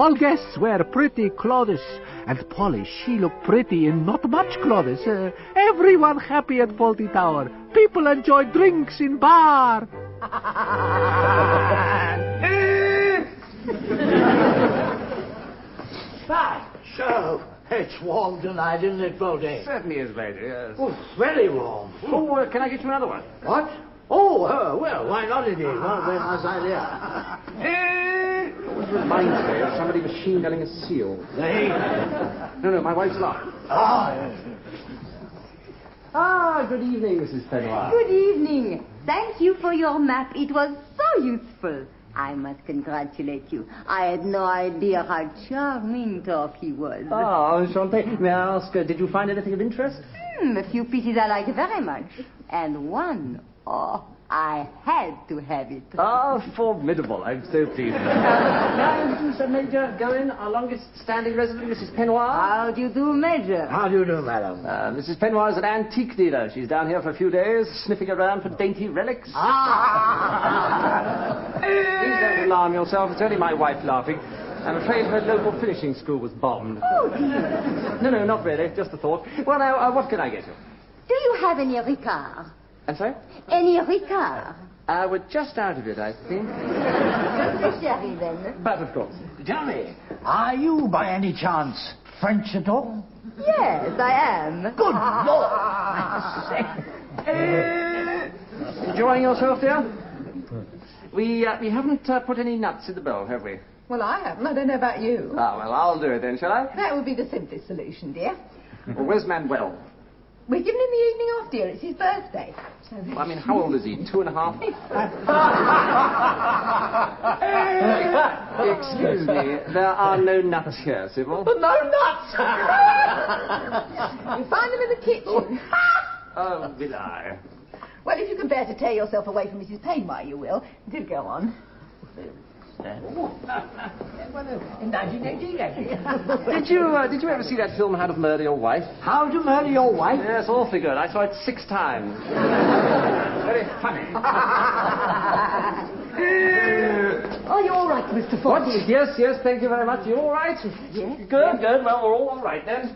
All guests wear pretty clothes, and Polly, she look pretty in not much clothes. Everyone happy at Fawlty Tower. People enjoy drinks in bar. Fine. So, it's warm tonight, isn't it, Fawlty? Certainly is, Major, yes. Oh, very warm. Oh, can I get you another one? What? Oh, well, why not indeed? What a very nice idea. It reminds me of somebody machine gunning a seal. Hey. No, my wife's alive. Yes. Good evening, Mrs. Penwar. Good evening. Thank you for your map. It was so useful. I must congratulate you. I had no idea how charming Torquay was. Oh, enchanté. May I ask, did you find anything of interest? A few pieces I liked very much. And one, I had to have it. Oh, formidable. I'm so pleased. May I introduce Major Goen, our longest-standing resident, Mrs. Penwar? How do you do, Major? How do you do, madam? Mrs. Penwar is an antique dealer. She's down here for a few days, sniffing around for dainty relics. Please don't alarm yourself. It's only my wife laughing. I'm afraid her local finishing school was bombed. Oh, dear. No, not really. Just a thought. Well, now, what can I get you? Do you have any Ricard? I'm sorry? Any Ricard? We're just out of it, I think. The sherry, then. But, of course. Tell me, are you by any chance French at all? Yes, I am. Good Lord! I say. Enjoying yourself, dear? We haven't put any nuts in the bowl, have we? Well, I haven't. I don't know about you. Ah, well, I'll do it then, shall I? That would be the simplest solution, dear. Well, where's Manuel? We've given him the evening off, dear. It's his birthday. So Well, I mean, how old is he? 2.5? Excuse me, there are no nuts here, Sybil. no nuts! You find them in the kitchen. Oh, will I? Well, if you can bear to tear yourself away from Mrs. Penwar, you will. Do go on. In 1918, Did you ever see that film, How to Murder Your Wife? How to Murder Your Wife? Yes, awfully good. I saw it 6 times. Very funny. Are you all right, Mr. Fawlty? What? Yes, thank you very much. You all right? Yes. Good. Well, we're all right then.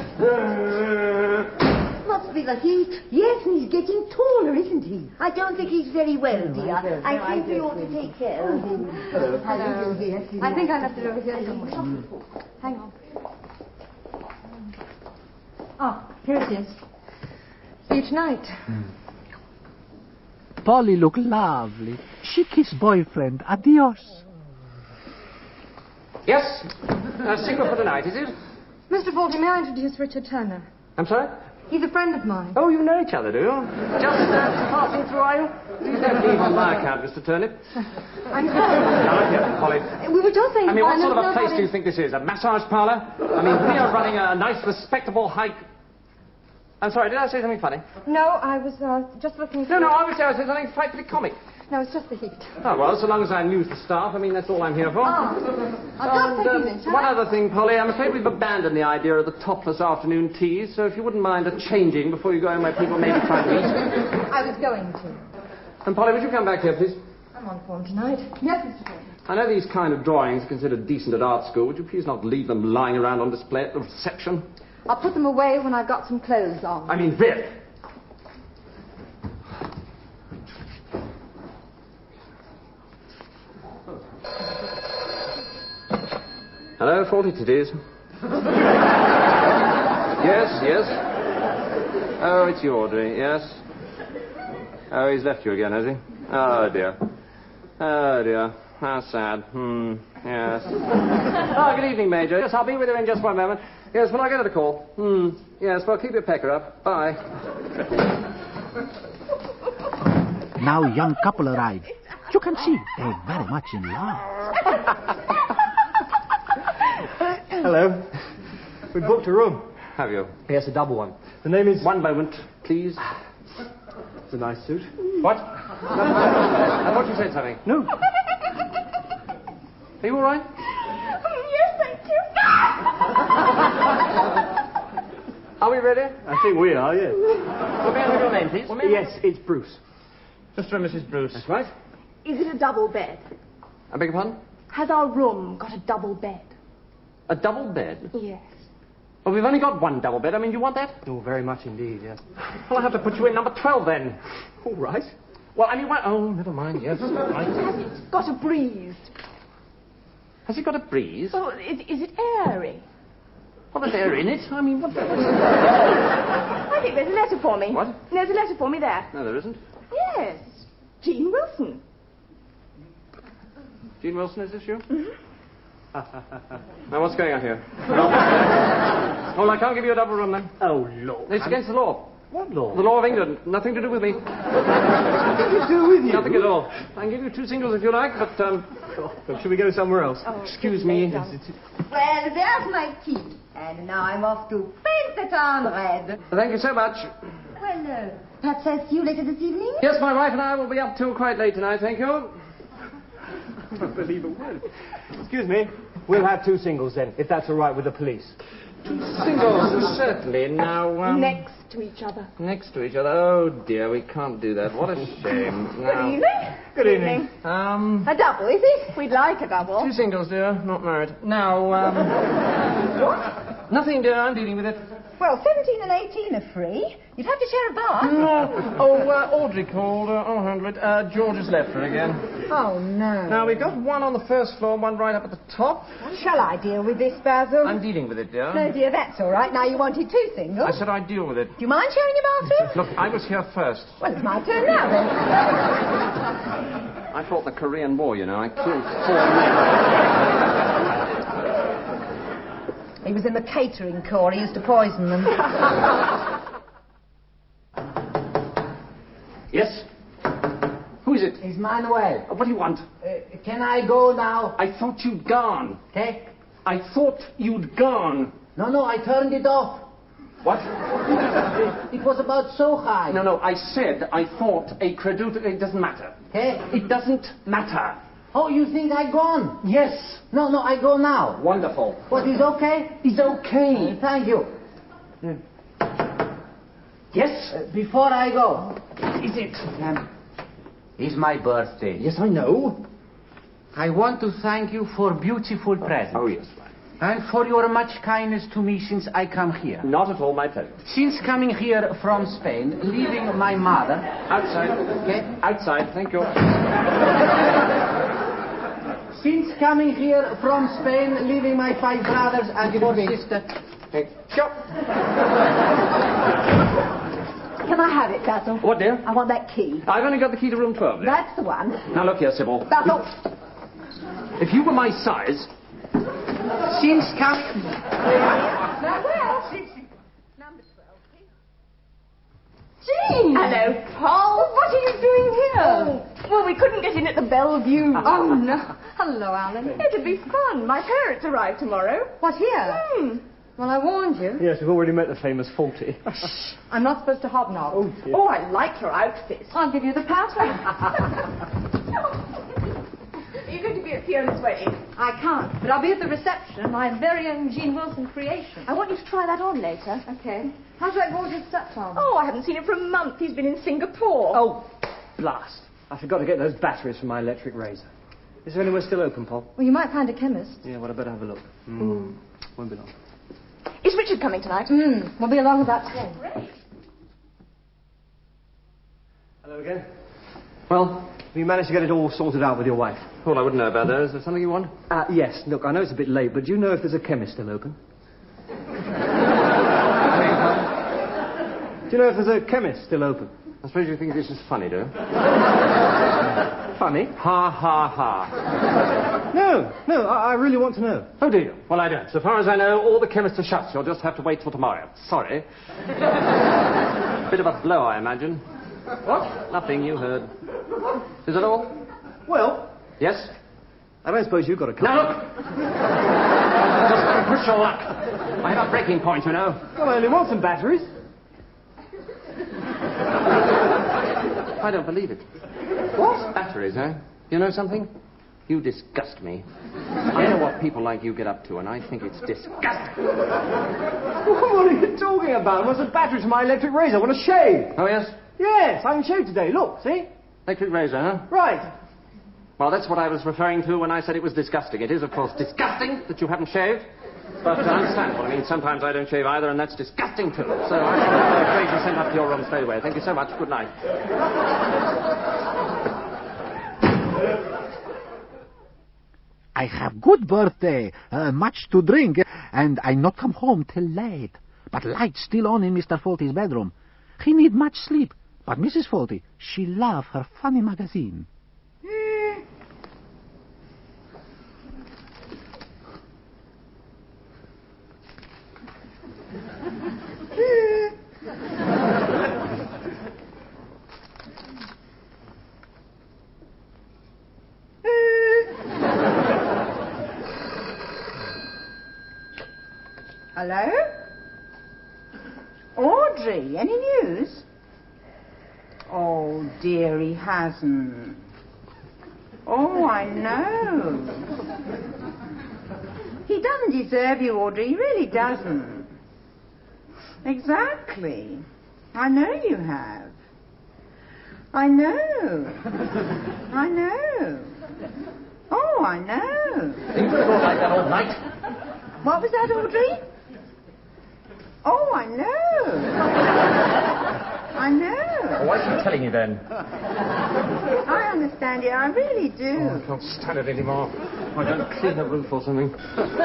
Must be the heat. Yes, and he's getting taller, isn't he? I don't think he's very well, dear. I think we ought to take care of him. Hello. I think I left it over here somewhere. Hang on. Oh, here it is. See you tonight. Polly look lovely. She kiss boyfriend. Adios. Yes? Single for tonight, is it? Mr. Fawlty, may I introduce Richard Turner? I'm sorry? He's a friend of mine. Oh, you know each other, do you? Just passing through, are you? Please don't leave on my account, Mr. Turnip. I'm sorry. Now, look here, Polly. We were just saying... I mean, what sort of a place do you think this is? A massage parlour? I mean, we are running a nice, respectable hike... I'm sorry, did I say something funny? No, I was just looking... No, obviously I said something frightfully comic. No, it's just the heat. Oh, well, so long as I amuse the staff, I mean, that's all I'm here for. I'll just take you then, shall one I? other thing, Polly, I'm afraid we've abandoned the idea of the topless afternoon teas, so if you wouldn't mind changing before you go in where people may be trying to eat. I was going to. And, Polly, would you come back here, please? I'm on form tonight. Yes, Mr. Fawlty. I know these kind of drawings are considered decent at art school. Would you please not leave them lying around on display at the reception? I'll put them away when I've got some clothes on. I mean, really. Hello, Faulty Titties. Yes. Oh, it's you, Audrey, yes. Oh, he's left you again, has he? Oh, dear. How sad. Yes. Oh, good evening, Major. Yes, I'll be with you in just 1 moment. Yes, well, I'll get her to call. Yes, well, keep your pecker up. Bye. Now young couple arrive. You can see they're very much in love. Hello. We booked a room. Have you? Yes, a double one. The name is... 1 moment, please. It's a nice suit. What? I thought you said something. No. Are you all right? Yes, thank you. Are we ready? I think we are, yes. Well, may I have your name, please? Yes, it's Bruce. Mr. and Mrs. Bruce. That's right. Is it a double bed? I beg your pardon? Has our room got a double bed? A double bed? Yes. Well, we've only got one double bed. I mean, you want that? Oh, very much indeed, yes. Well, I'll have to put you in number 12 then. All right. Well, I mean, what? Oh, never mind, yes. Right. Has it got a breeze? Has it got a breeze? Oh, is it airy? Well, there's air in it. I mean, what? I think there's a letter for me. What? There's a letter for me there. No, there isn't. Yes. Jean Wilson. Jean Wilson, is this you? Now, what's going on here? Well, I can't give you a double room, then. Oh, Lord. It's against the law. What law? The law of England. Nothing to do with me. Nothing to do with you. Nothing at all. I can give you 2 singles if you like, but, Look, should we go somewhere else? Oh, excuse me. Well, there's my key. And now I'm off to paint the town red. Thank you so much. Well, perhaps I'll see you later this evening? Yes, my wife and I will be up till quite late tonight, thank you. I don't believe a word. Excuse me. We'll have 2 singles then, if that's all right with the police. 2 singles, certainly. Now, Next to each other. Next to each other. Oh, dear, we can't do that. What a shame. Good evening. Good evening. A double, is it? We'd like a double. 2 singles, dear. Not married. Now, What? Nothing, dear. I'm dealing with it. Well, 17 and 18 are free. You'd have to share a bath. Audrey called. I'll handle it. George has left her again. Oh, no. Now, we've got one on the first floor, one right up at the top. Shall I deal with this, Basil? I'm dealing with it, dear. No, dear, that's all right. Now you wanted 2 singles. I said I'd deal with it. Do you mind sharing your bathroom? Look, I was here first. Well, it's my turn now, then. I fought the Korean War, you know. I killed 4 men. He was in the catering corps. He used to poison them. Yes? Who is it? It's Manuel. What do you want? Can I go now? I thought you'd gone. Okay? I thought you'd gone. No, I turned it off. What? It was about so high. No, I said I thought a credut... It doesn't matter. Okay? It doesn't matter. Oh, you think I gone? Yes. No, I go now. Wonderful. What, is okay? It's okay. Thank you. Yes? Before I go. Is it? It's my birthday. Yes, I know. I want to thank you for beautiful presents. Oh, yes. And for your much kindness to me since I come here. Not at all my pleasure. Since coming here from Spain, leaving my mother... Outside. Okay? Outside, thank you. Since coming here from Spain, leaving my 5 brothers and 4 sisters... Hey, sure. Can I have it, Basil? What, dear? I want that key. I've only got the key to room 12, dear. That's the one. Now, look here, Sybil. Basil. If you were my size... Since coming... Well, number 12, please. Jean! Hello, Paul. What are you doing here? Well, we couldn't get in at the Bellevue. Oh, no. Hello, Alan. It'll be fun. My parents arrive tomorrow. What, here? Well, I warned you. Yes, we've already met the famous Faulty. I'm not supposed to hobnob. Oh, dear. Oh, I like your outfit. I'll give you the password. Are you going to be at Fiona's wedding? I can't, but I'll be at the reception, my very own Jean Wilson creation. I want you to try that on later. Okay. How's that gorgeous stepson? Oh, I haven't seen him for a month. He's been in Singapore. Oh, blast. I forgot to get those batteries from my electric razor. Is there anywhere still open, Paul? Well, you might find a chemist. Yeah, well, I better have a look. Won't be long. Is Richard coming tonight? We'll be along about 10. Great. Hello again. Well, Have you managed to get it all sorted out with your wife? well, I wouldn't know about that. Is there something you want? Yes. Look, I know it's a bit late, but do you know if there's a chemist still open? Do you know if there's a chemist still open? I suppose you think this is funny, do you? Funny? Ha, ha, ha. No, I really want to know. Oh, do you? Well, I don't. So far as I know, all the chemists are shut. You'll just have to wait till tomorrow. Sorry. Bit of a blow, I imagine. What? Nothing, you heard. Is that all? Well, Yes? I don't suppose you've got a couple. Now, look! Just don't push your luck. I have a breaking point, you know. Well, I only want some batteries. I don't believe it. What? Batteries, eh? You know something? You disgust me. I know what people like you get up to, and I think it's disgusting. What are you talking about? I want some batteries for my electric razor. I want to shave. Oh, yes? Yes, I haven't shaved today. Look, see? Electric razor, huh? Right. Well, that's what I was referring to when I said it was disgusting. It is, of course, disgusting that you haven't shaved. But understandable. I mean, sometimes I don't shave either, and that's disgusting too. So I shall arrange to send up to your room straight away. Thank you so much. Good night. I have good birthday, much to drink, and I not come home till late. But lights still on in Mr. Folty's bedroom. He need much sleep, but Mrs. Folty, she love her funny magazine. Hello? Audrey, any news? Oh, dear, he hasn't. Oh, I know. He doesn't deserve you, Audrey. He really doesn't. Exactly. I know you have. I know. I know. Oh, I know. You could have gone like that all night. What was that, Audrey? Oh, I know. I know. Well, why is she telling you then? I understand you. I really do. Oh, I can't stand it anymore. I'm going to clean the roof or something.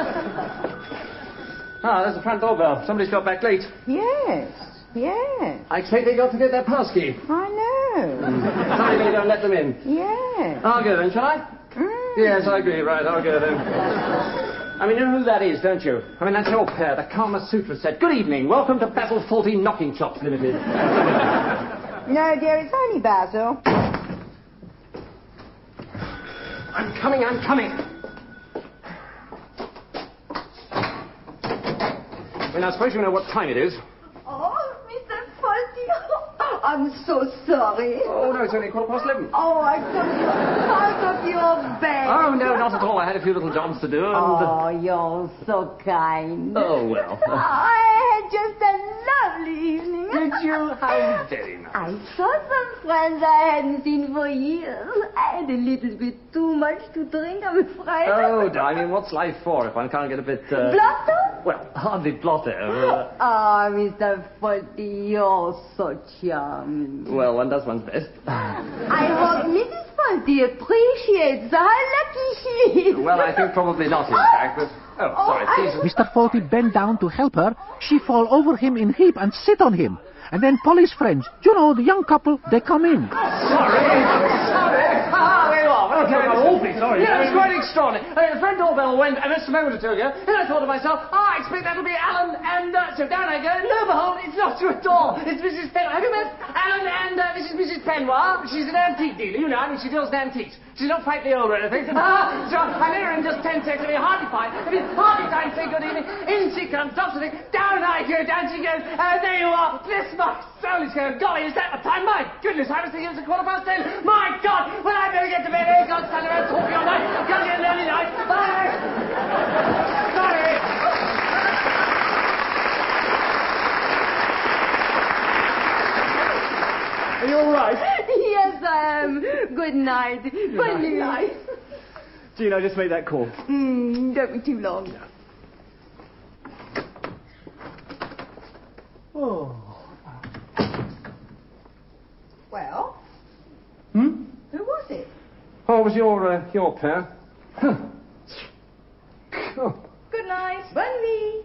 There's the front doorbell. Somebody's got back late. Yes. I expect they got to get their pass key. I know. Somebody better go and let them in. Yes. I'll go then, shall I? Yes, I agree. Right, I'll go then. I mean, you know who that is, don't you? I mean, that's your pair, the Kama Sutra set. Good evening. Welcome to Basil 14 Knocking Chops Limited. No, dear, it's only Basil. I'm coming. Well, I suppose you know what time it is. Oh, Mr. Folty, I'm so sorry. Oh, no, it's only 11:15. Oh, I got you out of your bed. Oh, no, not at all. I had a few little jobs to do, and... Oh, you're so kind. Oh, well. I had just a lovely evening. Did you? How very nice. I saw some friends I hadn't seen for years. I had a little bit too much to drink, I'm afraid. Oh, I mean, what's life for if one can't get a bit... Blotto? Well, hardly blotto. Mr. Folty, you're so charming. Well, one does one's best. I hope Mrs. Folty appreciates how lucky she is. Well, I think probably not, in fact, but... Oh, sorry, please. Mr. Folty bent down to help her. She fall over him in heap and sit on him. And then Polly's friends, you know, the young couple, they come in. Sorry. There you are. Okay, I'm awfully sorry. Yeah, it's quite extraordinary. The front doorbell went just a moment or two ago, and I thought to myself, I expect that'll be Alan, and so down I go, and lo and behold, it's not you at all. It's Mrs. Penwar. Have you met Alan and this is Mrs. Penwar? She's an antique dealer, you know, I mean, she deals in antiques. She's not frightfully old or anything. So I met her in just 10 seconds, I mean, hardly time to say good evening. In she comes, stops the thing, down I go, down she goes, there you are. Bless my soul, it's going, golly, is that the time? My goodness, I was thinking it was 10:15. My God, well, I better get to bed. I can't stand around talking all night. Can't get an early night. Bye. Sorry. Are you all right? Yes, I am. Good night. Good night. Jean, I just made that call. Don't be too long. Oh. Well? Hmm? Who was it? Oh, it was your pair. Oh. Good night. Bonne nuit.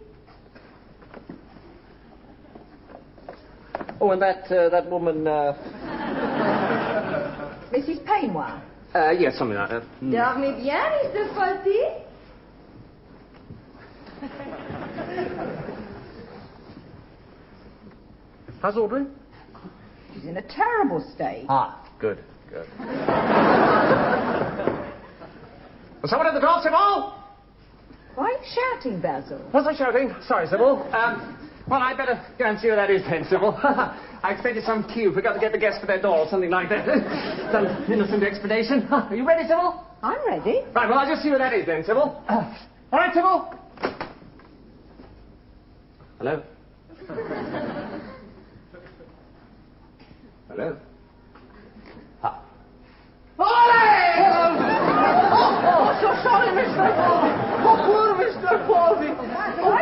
Oh, and that woman, Mrs. Penwar. yes, something like that. Dormez bien, Mr. Folty. How's Audrey? She's in a terrible state. Ah, good. Someone at the door, Sybil? Why are you shouting, Basil? Was I shouting? Sorry, Sybil. Well, I'd better go and see who that is then, Sybil. I expected some cue. Forgot to get the guests for their door or something like that. Some innocent explanation. Are you ready, Sybil? I'm ready. Right, well, I'll just see who that is then, Sybil. All right, Sybil? Hello? Hello? Ha. Oh, so sorry, Mr. Folty. Oh, poor Mr. Folty. Oh,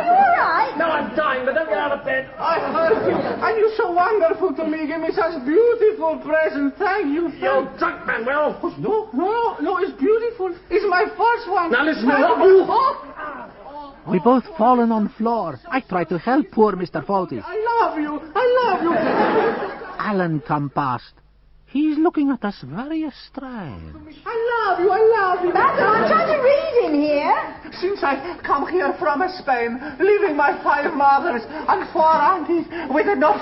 And you're so wonderful to me. Give me such beautiful present. Thank you. You're drunk, Manuel. No, it's beautiful. It's my first one. Now listen, I love you. We both fallen on floor. I try to help poor Mr. Faulty. I love you. Alan come past. He's looking at us very strange. I love you. Basil, I'm trying to read in here. Since I come here from Spain, leaving my 5 mothers and 4 aunties with enough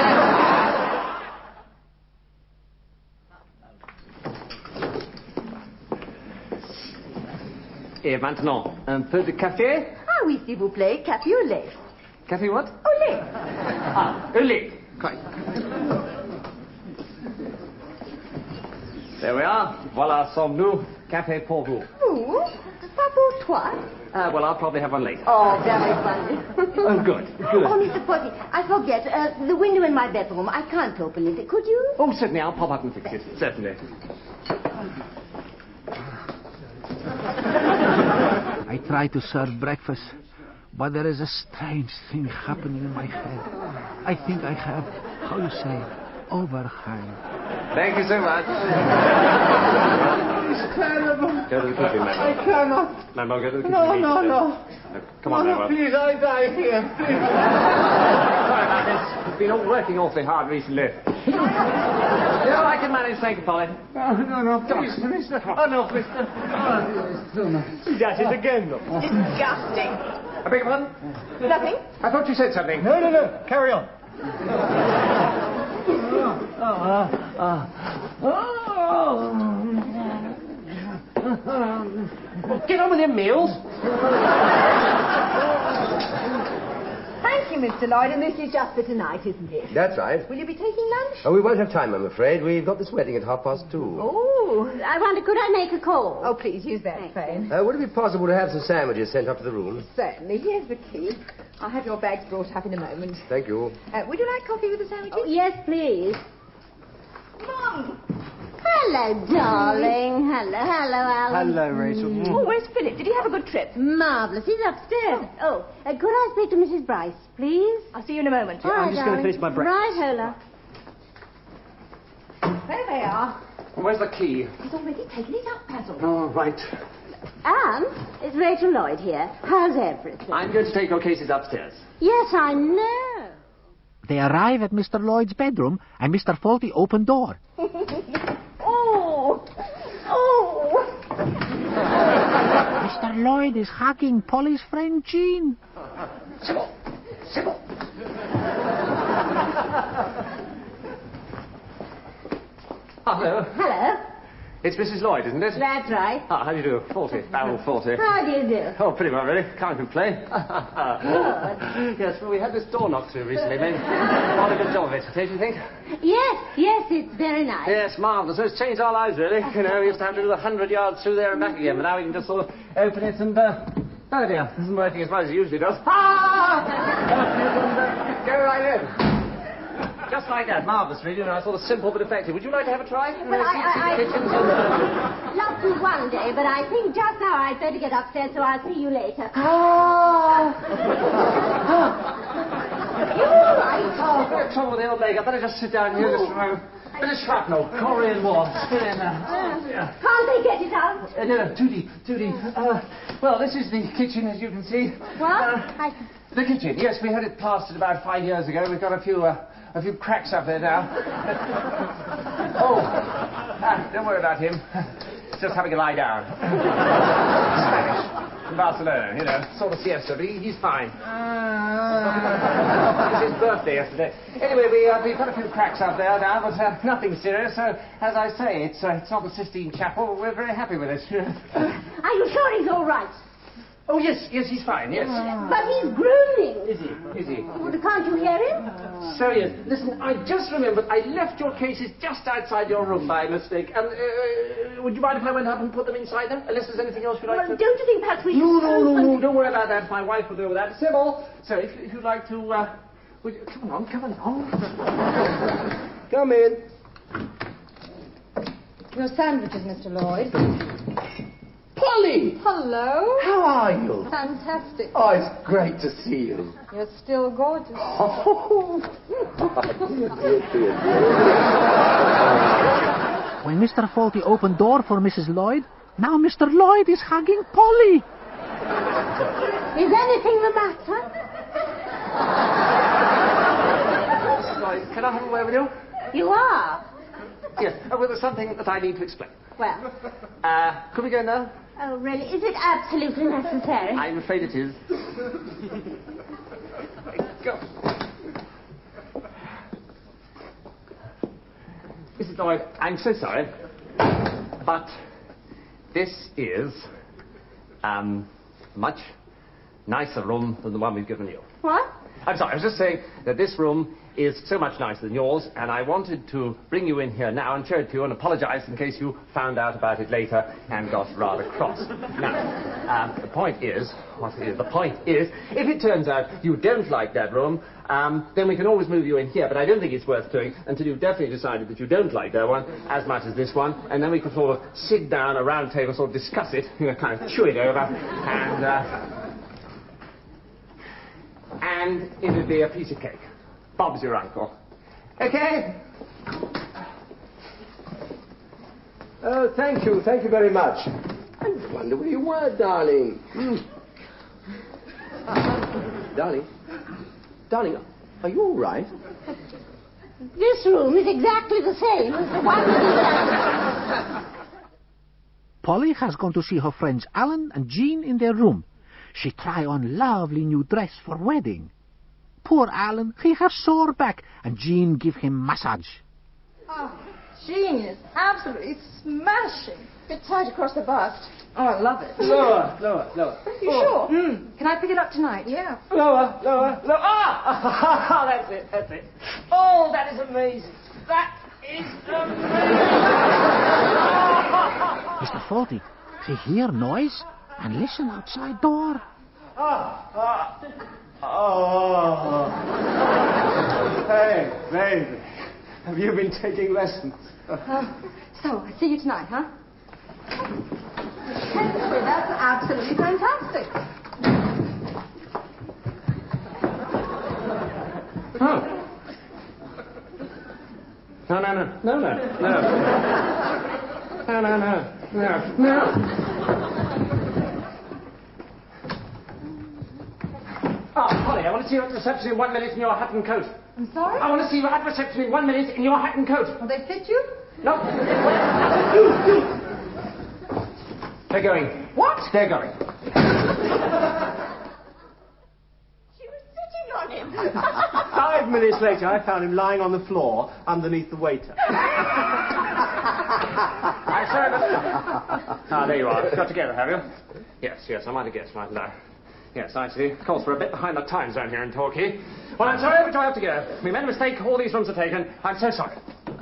Et maintenant, un peu de café? Ah oui, s'il vous plaît. Café au lait. Café what? Au lait. Ah, au lait. Quite. There we are. Voilà, sommes-nous. Café pour vous. Vous? Pas pour toi. Well, I'll probably have one later. Oh, very funny. Oh, good. Oh, Mr. Potty, I forget. The window in my bedroom. I can't open it. Could you? Oh, certainly. I'll pop up and fix it. Certainly. I try to serve breakfast, but there is a strange thing happening in my head. I think I have, how you say, overhang. Thank you so much. It's terrible. Go to the kitchen, I Manuel. cannot. Manuel, go to the kitchen. No. Come on, Manuel. Please, I die here. Please. Sorry about this. It's been working awfully hard recently. I can manage. Thank you, Polly. No, please, mister. Oh, no, mister. She's at it again, look. Disgusting. I beg your pardon? Nothing? I thought you said something. No. Carry on. Well, get on with your meals. Thank you, Mr. Lloyd, and this is just for tonight, isn't it? That's right. Will you be taking lunch? Oh, we won't have time, I'm afraid. We've got this wedding at 2:30. Oh. I wonder, could I make a call? Oh, please, use that phone. Would it be possible to have some sandwiches sent up to the room? Certainly. Here's the key. I'll have your bags brought up in a moment. Thank you. Would you like coffee with the sandwiches? Oh, yes, please. Mum! Hello, darling. Hello, Alan. Hello, Rachel. Oh, where's Philip? Did he have a good trip? Marvellous. He's upstairs. Oh, could I speak to Mrs. Bryce, please? I'll see you in a moment. All right, I'm just going to finish my breakfast. Right, Hola. There they are. Where's the key? He's already taken it up, Basil. Oh, right. Anne, it's Rachel Lloyd here. How's everything? I'm going to take your cases upstairs. Yes, I know. They arrive at Mr. Lloyd's bedroom, and Mr. Faulty open door. Oh! Mr. Lloyd is hugging Polly's friend Jean. Sybil. Hello. It's Mrs. Lloyd, isn't it? That's right. Ah, how do you do? 40. Barrel 40. How do you do? Oh, pretty well, really. Can't complain. Yes, well, we had this door knocked through recently. Made quite a good job of it, don't you think? Yes, it's very nice. Yes, marvellous. So it's changed our lives, really. You know, we used to have to do 100 yards through there and back again, but now we can just sort of open it and, oh dear, it isn't working as well as it usually does. Ah! Go right in. Just like that, marvellous, really. You know, sort of simple but effective. Would you like to have a try? Well, I'd love to one day, but I think just now I'd better get upstairs, so I'll see you later. You all right? Oh, I've got trouble with the old leg. I better just sit down here. Bit of shrapnel, Korean War, still in there. Can't they get it out? No, too deep. Well, this is the kitchen, as you can see. What? The kitchen, yes, we had it plastered about 5 years ago. We've got a few cracks up there now. Don't worry about him. He's just having a lie down. Spanish. From Barcelona, you know, sort of siesta, but he's fine. It was his birthday yesterday. Anyway, we've got a few cracks up there now, but nothing serious. So, as I say, it's not the Sistine Chapel. We're very happy with it. Are you sure he's all right? Oh, yes, he's fine, yes. But he's groaning. Is he? Well, can't you hear him? So, yes. Listen, I just remembered I left your cases just outside your room by mistake. And, would you mind if I went up and put them inside them? Unless there's anything else you'd like to... Don't you think perhaps we should... No, don't worry about that. My wife will deal with that. Sybil, so if you'd like to, come along. Come in. Your sandwiches, Mr. Lloyd. Polly! Hello. How are you? Fantastic. Oh, it's great to see you. You're still gorgeous. Oh, dear. When Mr. Faulty opened door for Mrs. Lloyd, now Mr. Lloyd is hugging Polly. Is anything the matter? Mrs. Lloyd, can I have a word with you? You are? Yes, well, there's something that I need to explain. Well. Could we go now? Oh, really? Is it absolutely necessary? I'm afraid it is. Go. Mrs. Lloyd, I'm so sorry, but this is much nicer room than the one we've given you. What? I'm sorry, I was just saying that this room is so much nicer than yours, and I wanted to bring you in here now and show it to you and apologize in case you found out about it later and got rather cross. Now, the point is, if it turns out you don't like that room, then we can always move you in here, but I don't think it's worth doing until you've definitely decided that you don't like that one as much as this one, and then we can sort of sit down at a round table, sort of discuss it, kind of chew it over, and it'll be a piece of cake. Bob's your uncle. Okay? Oh, thank you very much. I wonder where you were, darling. Darling, are you all right? This room is exactly the same as the one Polly has gone to see her friends Alan and Jean in their room. She try on lovely new dress for wedding. Poor Alan, he has sore back, and Jean give him massage. Oh, Jean is absolutely smashing. Bit tight across the bust. Oh, I love it. Lower. You sure? Can I pick it up tonight? Yeah. Lower. Ah! That's it. Oh, that is amazing. That is amazing. Mr. Faulty, he hear noise and listen outside door. Hey, baby. Have you been taking lessons? So, I see you tonight, huh? That's absolutely fantastic. Oh. No. Oh, Polly, I want to see you at reception in 1 minute in your hat and coat. I'm sorry? I want to see you at reception in 1 minute in your hat and coat. Will they fit you? No. They're going. What? They're going. She was sitting on him. 5 minutes later, I found him lying on the floor underneath the waiter. I'm sorry, but... Ah, there you are. Got together, have you? Yes, I might have guessed, mightn't I? Yes, I see. Of course, we're a bit behind the times down here in Torquay. Well, I'm sorry, but you have to go. We made a mistake. All these rooms are taken. I'm so sorry.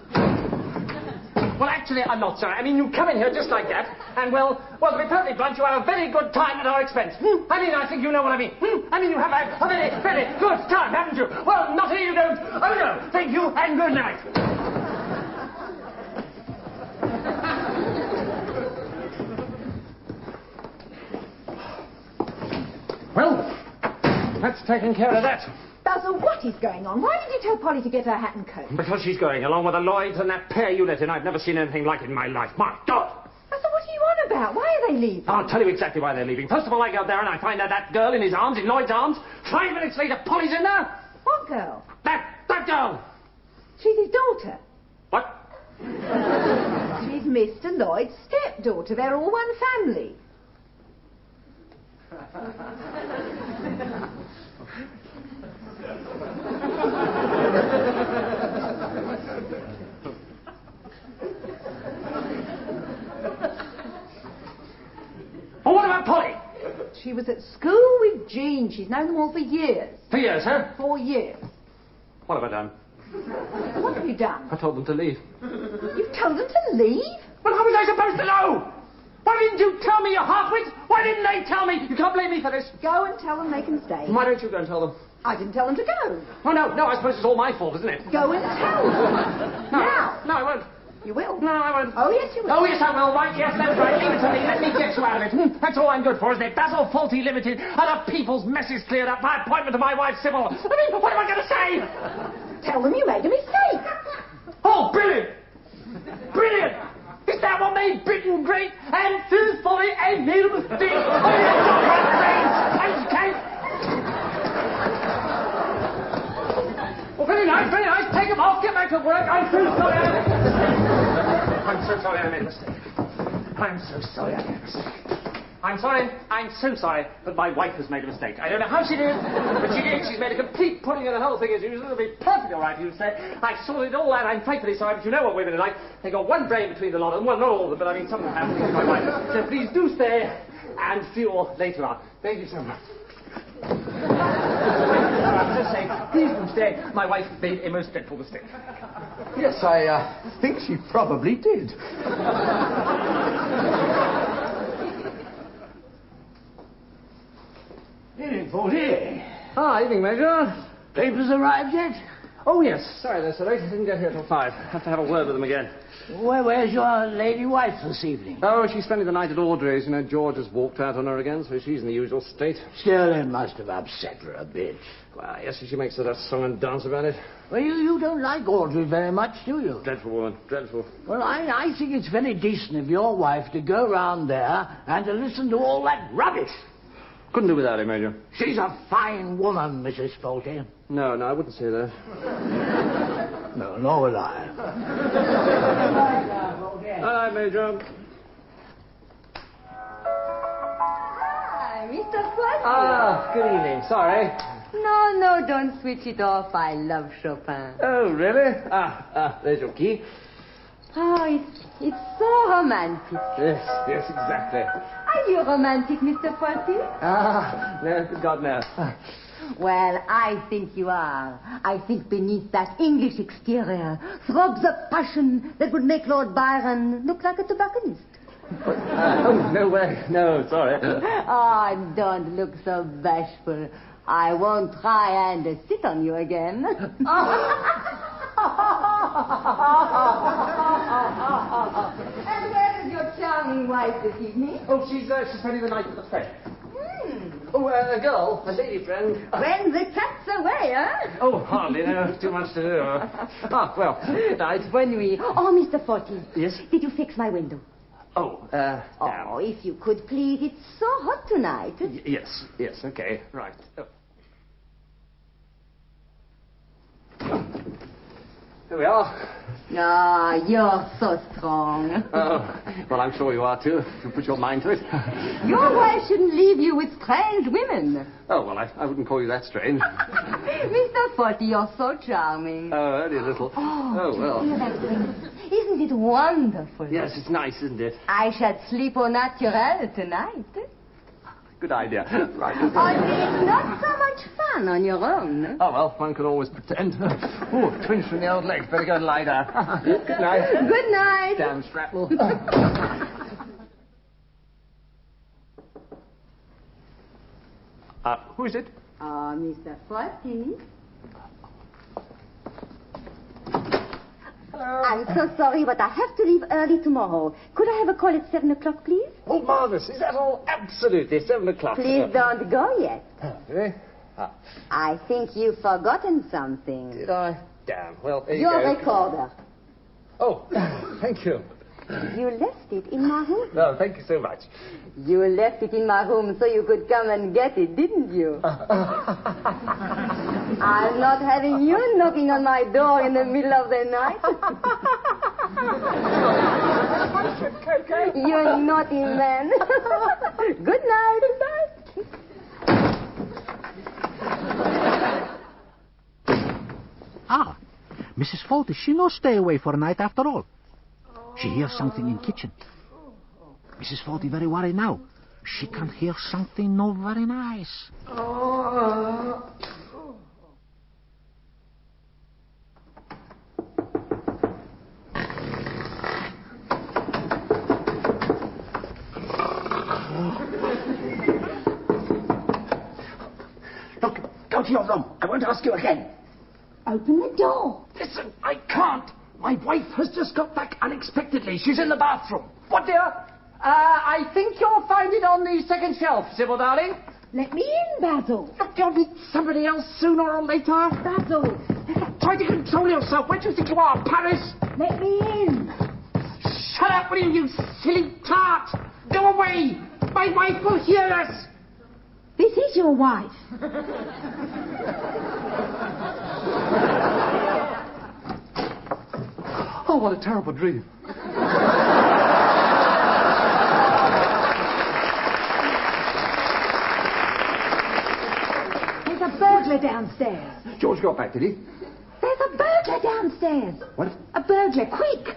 Well, actually, I'm not sorry. I mean, you come in here just like that, and, well, to be perfectly blunt, you have a very good time at our expense. I mean, I think you know what I mean. I mean, you have a very, very good time, haven't you? Well, not here you don't. Oh, no. Thank you, and good night. Well, that's taking care of that. Basil, what is going on? Why did you tell Polly to get her hat and coat? Because she's going along with the Lloyds and that pair you let in. I've never seen anything like it in my life. My God! Basil, what are you on about? Why are they leaving? I'll tell you exactly why they're leaving. First of all, I go out there and I find out that girl in his arms, in Lloyd's arms. 5 minutes later, Polly's in there. What girl? That girl. She's his daughter. What? She's Mr. Lloyd's stepdaughter. They're all one family. Well, what about Polly? She was at school with Jean. She's known them all for years. For years, huh? 4 years. What have I done? What have you done? I told them to leave. You've told them to leave? Well, how was I supposed to know? Why didn't you tell me, you half-wit? Why didn't they tell me? You can't blame me for this. Go and tell them they can stay. Why don't you go and tell them? I didn't tell them to go. Oh, no, I suppose it's all my fault, isn't it? Go and tell them. No, Now. No, I won't. You will? No, I won't. Oh, yes, you will. Oh, yes, I will. Right, yes, that's right. Leave it to me. Let me get you out of it. That's all I'm good for, isn't it? Basil Fawlty Limited. Other people's messes cleared up. My appointment to my wife, Sybil. I mean, what am I going to say? Tell them you made a mistake. Oh, brilliant! Brilliant! Is that what made Britain great? And truthfully, a little bit. Oh, you've got my brains, postcake! Well, very nice, very nice. Take them off, get back to work. I'm so sorry. I'm so sorry I made a mistake. I'm so sorry I made a mistake. I'm so sorry, but my wife has made a mistake. I don't know how she did, but she did. She's made a complete pudding of the whole thing as usual. It'll be perfectly all right, you say. I sorted it all out. I'm frightfully sorry, but you know what women are like. They got one brain between the lot of them. Well, not all of them, but I mean, some of them have. With my wife. So please do stay and fuel later on. Thank you so much. Just say, please do stay. My wife made a most dreadful mistake. Yes, I think she probably did. Evening, Fawlty. Ah, evening, Major. Papers arrived yet? Oh, yes. Sorry they're so late. I didn't get here till 5. Have to have a word with them again. Where's your lady wife this evening? Oh, she's spending the night at Audrey's. You know, George has walked out on her again, so she's in the usual state. Still, it must have upset her a bit. Well, yes, she makes a song and dance about it. Well, you don't like Audrey very much, do you? Dreadful woman, dreadful. Well, I think it's very decent of your wife to go round there and to listen to all that rubbish. Couldn't do without it, Major. She's a fine woman, Mrs. Fawlty. No, I wouldn't say that. No, nor would I. Hi, Major. Hi, Mr. Fawlty. Ah, good evening. Sorry. No, don't switch it off. I love Chopin. Oh, really? There's your key. Oh, it's so romantic. Yes, exactly. Are you romantic, Mr. Fawlty? No, good God, no. Well, I think you are. I think beneath that English exterior throbs a passion that would make Lord Byron look like a tobacconist. Oh, no way. No, sorry. Oh, don't look so bashful. I won't try and sit on you again. And where is your charming wife this evening? Oh, she's spending the night with a friend. Oh, a girl, a lady friend. When the cat's away, huh? Oh, hardly, no. Too much to do. Well, good night. Bonne nuit. Oh, Mr. Fawlty. Yes? Did you fix my window? Oh, Oh, if you could, please. It's so hot tonight. Yes, okay, right. Oh. Here we are. Ah, you're so strong. Oh, well, I'm sure you are, too, if you put your mind to it. Your wife shouldn't leave you with strange women. Oh, well, I wouldn't call you that strange. Mr. Fawlty, you're so charming. Oh, only a little. Oh, well. Dear, that ring. Isn't it wonderful? Yes, it's nice, isn't it? I shall sleep au naturel tonight. Good idea. Right. Only it's not so much fun on your own. Oh, well, one can always pretend. Oh, twinge from the old leg. Better go and lie down. Good night. Good night. Damn shrapnel. Who is it? Mr. Fawlty. I'm so sorry, but I have to leave early tomorrow. Could I have a call at 7 o'clock, please? Oh, marvellous. Is that all? Absolutely. 7 o'clock. Please don't go yet. Really? I think you've forgotten something. Did I? Damn. Well, there you Your go. recorder. Oh, thank you. You left it in my room. No, thank you so much. You left it in my room so you could come and get it, didn't you? I'm not having you knocking on my door in the middle of the night. You naughty man. Good night. Mrs. Fawlty, she no stay away for a night after all. She hears something in kitchen. Mrs. Fawlty very worried now. She can hear something no very nice. Look, go to your room. I won't ask you again. Open the door. Listen, I can't. My wife has just got back unexpectedly. She's in the bathroom. What, dear? I think you'll find it on the second shelf, Sybil, darling. Let me in, Basil. Look, you'll meet somebody else sooner or later. Basil. Try to control yourself. Where do you think you are, Paris? Let me in. Shut up, will you silly tart! Go away! My wife will hear us! This is your wife. Oh, what a terrible dream. There's a burglar downstairs. George got back, did he? There's a burglar downstairs. What? A burglar, quick.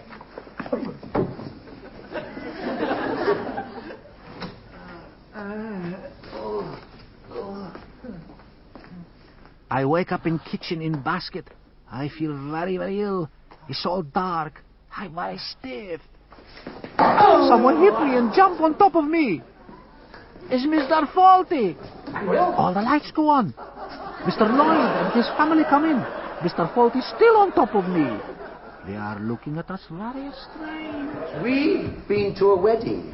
I wake up in kitchen in basket. I feel very, very ill. It's all dark. I'm very stiff. Someone hit me and jumped on top of me. It's Mr. Faulty. All the lights go on. Mr. Lloyd and his family come in. Mr. Faulty's still on top of me. They are looking at us very strange. We've been to a wedding.